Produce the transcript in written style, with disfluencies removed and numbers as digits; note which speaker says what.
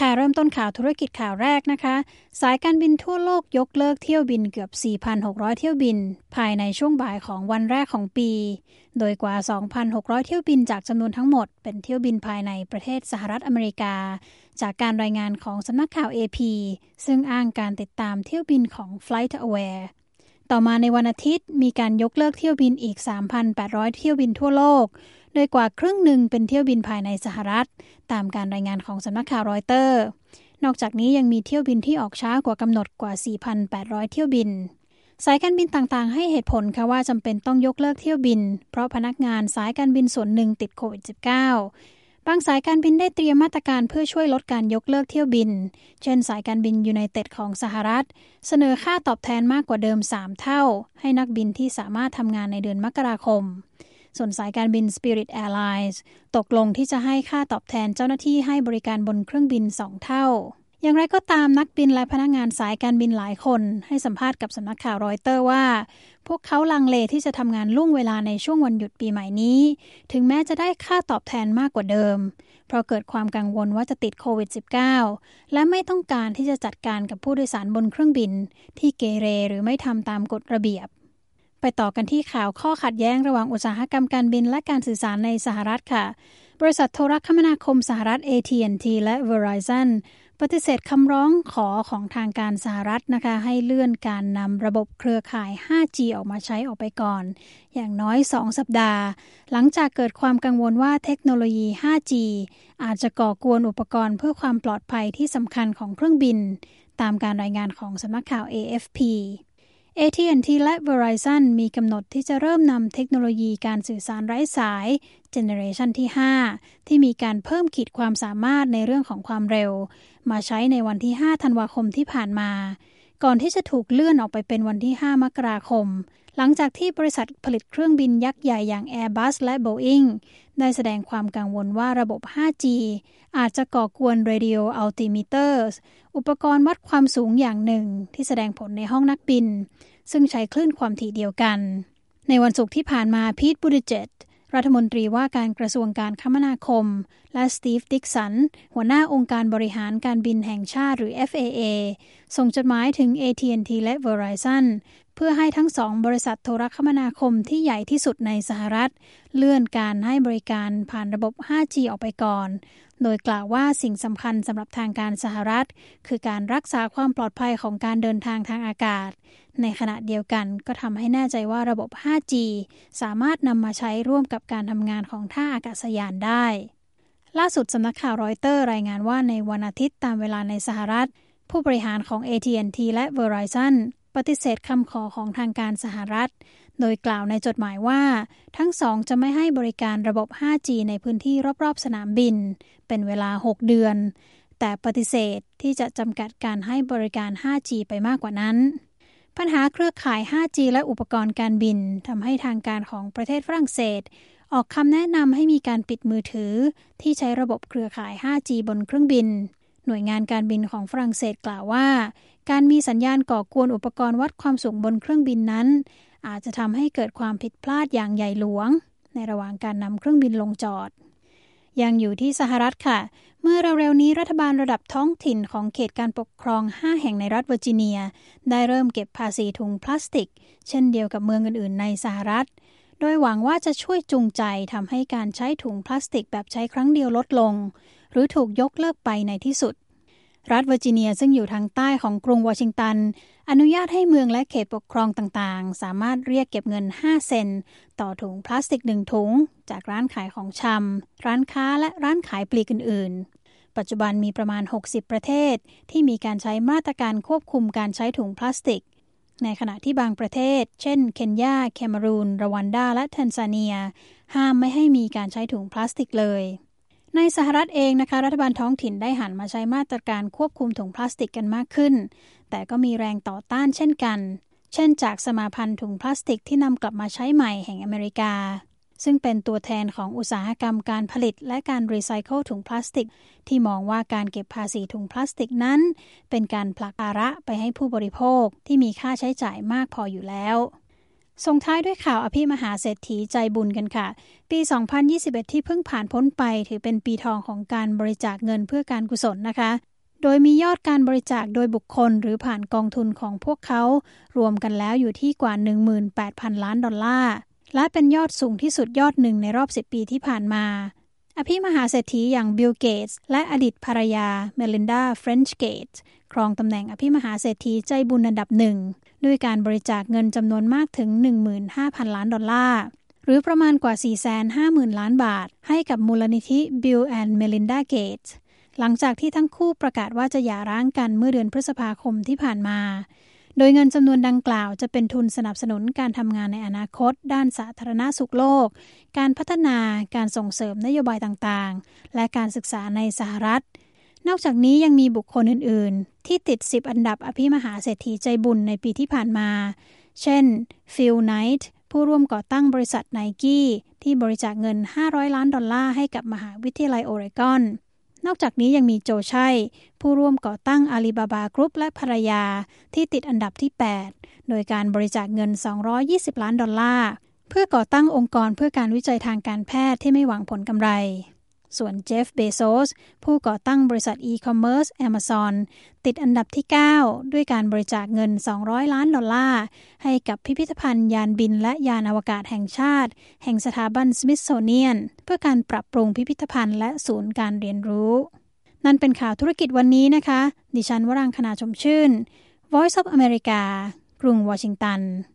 Speaker 1: ค่ะเริ่มต้นข่าวธุรกิจข่าวแรกนะคะสายการบินทั่วโลกยกเลิกเที่ยวบินเกือบ 4,600 เที่ยวบินภายในช่วงบ่ายของวันแรกของปีโดยกว่า 2,600 เที่ยวบินจากจำนวนทั้งหมดเป็นเที่ยวบินภายในประเทศสหรัฐอเมริกาจากการรายงานของสำนักข่าว AP ซึ่งอ้างการติดตามเที่ยวบินของ FlightAware ต่อมาในวันอาทิตย์มีการยกเลิกเที่ยวบินอีก 3,800 เที่ยวบินทั่วโลกโดยกว่าครึ่งหนึ่งเป็นเที่ยวบินภายในสหรัฐตามการรายงานของสำนักข่าวรอยเตอร์นอกจากนี้ยังมีเที่ยวบินที่ออกช้ากว่ากำหนดกว่า 4,800 เที่ยวบินสายการบินต่างๆให้เหตุผลค่ะว่าจำเป็นต้องยกเลิกเที่ยวบินเพราะพนักงานสายการบินส่วนหนึ่งติดโควิด -19 บางสายการบินได้เตรียมมาตรการเพื่อช่วยลดการยกเลิกเที่ยวบินเช่นสายการบินยูไนเต็ดของสหรัฐเสนอค่าตอบแทนมากกว่าเดิม3เท่าให้นักบินที่สามารถทำงานในเดือนมกราคมส่วนสายการบิน Spirit Airlines ตกลงที่จะให้ค่าตอบแทนเจ้าหน้าที่ให้บริการบนเครื่องบิน2เท่าอย่างไรก็ตามนักบินและพนักงานสายการบินหลายคนให้สัมภาษณ์กับสำนักข่าวรอยเตอร์ว่าพวกเขาลังเลที่จะทำงานล่วงเวลาในช่วงวันหยุดปีใหม่นี้ถึงแม้จะได้ค่าตอบแทนมากกว่าเดิมเพราะเกิดความกังวลว่าจะติดโควิด -19 และไม่ต้องการที่จะจัดการกับผู้โดยสารบนเครื่องบินที่เกเรหรือไม่ทำตามกฎระเบียบไปต่อกันที่ข่าวข้อขัดแย้งระหว่างอุตสาหกรรมการบินและการสื่อสารในสหรัฐค่ะบริษัทโทรคมนาคมสหรัฐ AT&T และ Verizon ปฏิเสธคำร้องขอของทางการสหรัฐนะคะให้เลื่อนการนำระบบเครือข่าย 5G ออกมาใช้ออกไปก่อนอย่างน้อย2สัปดาห์หลังจากเกิดความกังวลว่าเทคโนโลยี 5G อาจจะก่อกวนอุปกรณ์เพื่อความปลอดภัยที่สำคัญของเครื่องบินตามการรายงานของสำนักข่าว AFP AT&T และ Verizon มีกำหนดที่จะเริ่มนำเทคโนโลยีการสื่อสารไร้สายเจเนอเรชันที่ 5 ที่มีการเพิ่มขีดความสามารถในเรื่องของความเร็วมาใช้ในวันที่ 5 ธันวาคมที่ผ่านมาก่อนที่จะถูกเลื่อนออกไปเป็นวันที่ 5 มกราคมหลังจากที่บริษัทผลิตเครื่องบินยักษ์ใหญ่อย่าง Airbus และ Boeing ได้แสดงความกังวลว่าระบบ 5G อาจจะก่อกวน Radio Altimeters อุปกรณ์วัดความสูงอย่างหนึ่งที่แสดงผลในห้องนักบินซึ่งใช้คลื่นความถี่เดียวกันในวันศุกร์ที่ผ่านมาพีท บูติเจจรัฐมนตรีว่าการกระทรวงการคมนาคมและสตีฟ ดิกสันหัวหน้าองค์การบริหารการบินแห่งชาติหรือ FAA ส่งจดหมายถึง AT&T และ Verizon เพื่อให้ทั้ง2บริษัทโทรคมนาคมที่ใหญ่ที่สุดในสหรัฐเลื่อนการให้บริการผ่านระบบ 5G ออกไปก่อนโดยกล่าวว่าสิ่งสำคัญสำหรับทางการสหรัฐคือการรักษาความปลอดภัยของการเดินทางทางอากาศในขณะเดียวกันก็ทำให้แน่ใจว่าระบบ 5G สามารถนำมาใช้ร่วมกับการทำงานของท่าอากาศยานได้ล่าสุดสำนักข่าวรอยเตอร์รายงานว่าในวันอาทิตย์ตามเวลาในสหรัฐผู้บริหารของ AT&T และ Verizon ปฏิเสธคำขอของทางการสหรัฐโดยกล่าวในจดหมายว่าทั้งสองจะไม่ให้บริการระบบ 5G ในพื้นที่รอบๆสนามบินเป็นเวลา6เดือนแต่ปฏิเสธที่จะจำกัดการให้บริการ 5G ไปมากกว่านั้นปัญหาเครือข่าย 5G และอุปกรณ์การบินทำให้ทางการของประเทศฝรั่งเศสออกคำแนะนำให้มีการปิดมือถือที่ใช้ระบบเครือข่าย 5G บนเครื่องบินหน่วยงานการบินของฝรั่งเศสกล่าวว่าการมีสัญญาณก่อกวนอุปกรณ์วัดความสูงบนเครื่องบินนั้นอาจจะทำให้เกิดความผิดพลาดอย่างใหญ่หลวงในระหว่างการนำเครื่องบินลงจอดยังอยู่ที่สหรัฐค่ะเมื่อเร็วๆนี้รัฐบาลระดับท้องถิ่นของเขตการปกครอง5แห่งในรัฐเวอร์จิเนียได้เริ่มเก็บภาษีถุงพลาสติกเช่นเดียวกับเมืองอื่นๆในสหรัฐโดยหวังว่าจะช่วยจูงใจทำให้การใช้ถุงพลาสติกแบบใช้ครั้งเดียวลดลงหรือถูกยกเลิกไปในที่สุดรัฐเวอร์จิเนียซึ่งอยู่ทางใต้ของกรุงวอชิงตันอนุญาตให้เมืองและเขตปกครองต่างๆสามารถเรียกเก็บเงิน5เซนต์ต่อถุงพลาสติก1ถุงจากร้านขายของชำร้านค้าและร้านขายปลีกอื่นๆปัจจุบันมีประมาณ60ประเทศที่มีการใช้มาตรการควบคุมการใช้ถุงพลาสติกในขณะที่บางประเทศเช่นเคนยาแคเมรูนรวันดาและแทนซาเนียห้ามไม่ให้มีการใช้ถุงพลาสติกเลยในสหรัฐเองนะคะรัฐบาลท้องถิ่นได้หันมาใช้มาตรการควบคุมถุงพลาสติกกันมากขึ้นแต่ก็มีแรงต่อต้านเช่นกันเช่นจากสมาพันธ์ถุงพลาสติกที่นำกลับมาใช้ใหม่แห่งอเมริกาซึ่งเป็นตัวแทนของอุตสาหกรรมการผลิตและการรีไซเคิลถุงพลาสติกที่มองว่าการเก็บภาษีถุงพลาสติกนั้นเป็นการผลักภาระไปให้ผู้บริโภคที่มีค่าใช้จ่ายมากพออยู่แล้วส่งท้ายด้วยข่าวอภิมหาเศรษฐีใจบุญกันค่ะปี 2021 ที่เพิ่งผ่านพ้นไปถือเป็นปีทองของการบริจาคเงินเพื่อการกุศลนะคะโดยมียอดการบริจาคโดยบุคคลหรือผ่านกองทุนของพวกเขารวมกันแล้วอยู่ที่กว่า 18,000 ล้านดอลลาร์และเป็นยอดสูงที่สุดยอดหนึ่งในรอบ10 ปีที่ผ่านมาอภิมหาเศรษฐีอย่างบิล เกตส์และอดีตภรรยาเมลินดา เฟรนช์ เกตส์ครองตำแหน่งอภิมหาเศรษฐีใจบุญอันดับหนึ่งด้วยการบริจาคเงินจำนวนมากถึง 15,000 ล้านดอลลาร์หรือประมาณกว่า 450,000 ล้านบาทให้กับมูลนิธิ Bill and Melinda Gates หลังจากที่ทั้งคู่ประกาศว่าจะหย่าร้างกันเมื่อเดือนพฤษภาคมที่ผ่านมาโดยเงินจำนวนดังกล่าวจะเป็นทุนสนับสนุนการทำงานในอนาคตด้านสาธารณสุขโลกการพัฒนาการส่งเสริมนโยบายต่างๆและการศึกษาในสหรัฐนอกจากนี้ยังมีบุคคลอื่นๆที่ติด10อันดับอภิมหาเศรษฐีใจบุญในปีที่ผ่านมาเช่นฟิล ไนท์ผู้ร่วมก่อตั้งบริษัท Nike ที่บริจาคเงิน500 ล้านดอลลาร์ให้กับมหาวิทยาลัยโอเรกอนนอกจากนี้ยังมีโจไช่ผู้ร่วมก่อตั้งอาลีบาบากรุ๊ปและภรรยาที่ติดอันดับที่8โดยการบริจาคเงิน220 ล้านดอลลาร์เพื่อก่อตั้งองค์กรเพื่อการวิจัยทางการแพทย์ที่ไม่หวังผลกำไรส่วนเจฟ เบโซสผู้ก่อตั้งบริษัทอีคอมเมิร์ซ Amazon ติดอันดับที่9ด้วยการบริจาคเงิน200 ล้านดอลลาร์ให้กับพิพิธภัณฑ์ยานบินและยานอวกาศแห่งชาติแห่งสถาบันสมิธโซเนียนเพื่อการปรับปรุงพิพิธภัณฑ์และศูนย์การเรียนรู้นั่นเป็นข่าวธุรกิจวันนี้นะคะดิฉันวรังคณาชมชื่น Voice of America กรุงวอชิงตัน